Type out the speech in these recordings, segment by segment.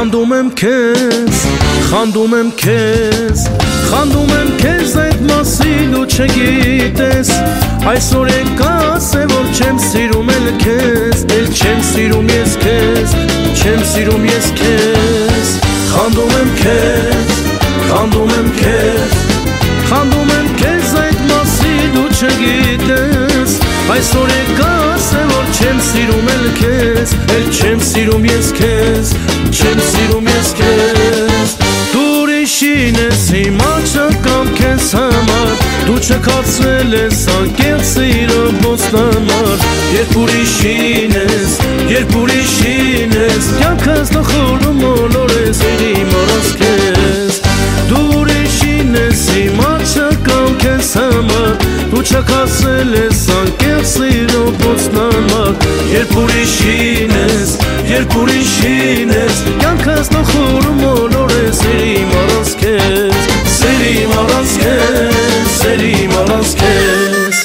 Խանդում եմ քեզ, խանդում եմ քեզ, խանդում եմ քեզ այդ մասին ու չգիտես Այսօր եկաս է որ չեմ սիրում էլ քեզ Էլ չեմ սիրում ես քեզ, չեմ սիրում ես քեզ Խանդում եմ քեզ, խանդում եմ քեզ, խանդում եմ քեզ այդ մասին ու չգիտես Այսօր եկաս է որ չեմ սիրում էլ քեզ Էլ չեմ սիրում ես քեզ, չեմ սիրում ես քեզ Դու ուրիշին ես հիմա չկամ քեզ համար Դու չքացրել ես անկեղծ սիրո բոստանար Երբ ուրիշին ես, երբ ուրիշին ես Կյանքս տխուրում մոլորես իմ առանց քեզ Դու ուրիշին ես հիմա չկամ քեզ համար Դու չքացրել ես անկեղծ սիրո բոստանար Երբ ուրիշին ես, երբ ուրիշին ես Կյանքս տխուրում մոլորես իմ առանց քեզ Սիրիմ առանց քեզ, սիրիմ առանց քեզ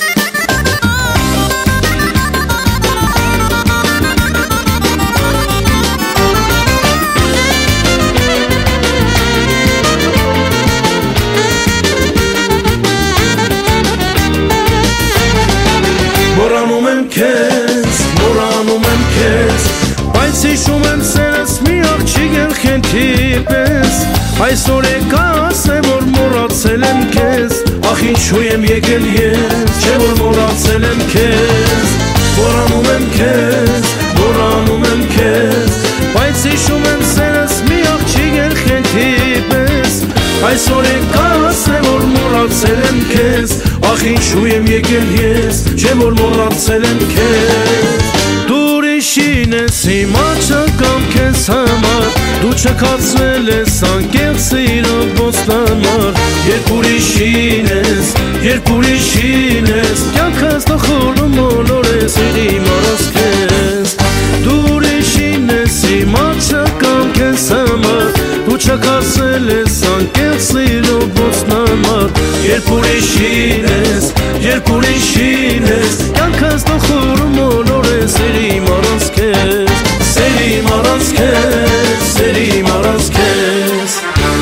Մոռանում եմ քեզ, մոռանում եմ քեզ Բայց հիշում եմ սերս մի աղջիկ էլ խենթի պես Այսօր եկաս է որ մոռացել եմ քեզ Ախ ինչու եմ եկել ես, չէ որ մոռացել եմ քեզ Մոռանում եմ քեզ, մոռանում եմ քեզ Բայց հիշում եմ սերս մի աղջիկ էլ խենթի պես Այսօր եկաս է որ մոռացել եմ քեզ Ախ ինչու եմ եկել ես, չէ որ մոռացել եմ քեզ Դու ուրիշին ես հիմա չկամ քեզ համար Դու չքացրել ես անկեղծ սիրո բոստանար Երբ ուրիշին ես, երբ ուրիշին ես Կյանքս տխուրում մոլորես իմ առանց քեզ Դու ուրիշին ես հիմա չկամ քեզ համար Դու չքացրել ես անկեղծ սիրո բոստանար Երբ ուրիշին ես, երբ ուրիշին ես Կյանքս տխուրում մոլորես իմ առանց քեզ Սիրիմ առանց քեզ, սիրիմ առանց քեզ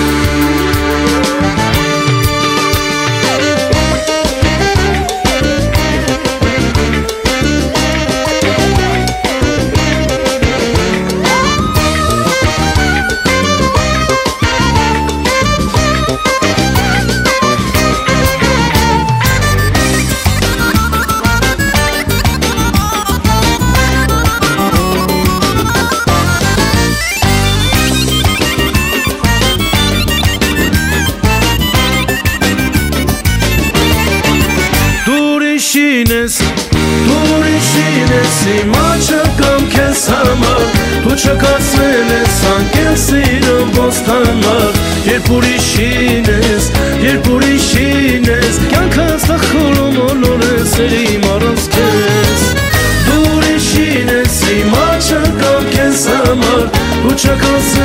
Դու ուրիշին ես հիմա չկամ քեզ համար Դու չքացրել ես անկեղծ սիրո բոստանար Երբ ուրիշին ես, երբ ուրիշին ես Կյանքս տխուրում մոլորես իմ առանց քեզ Դու ուրիշին ես հիմա չկամ քեզ համար Դու չքացրել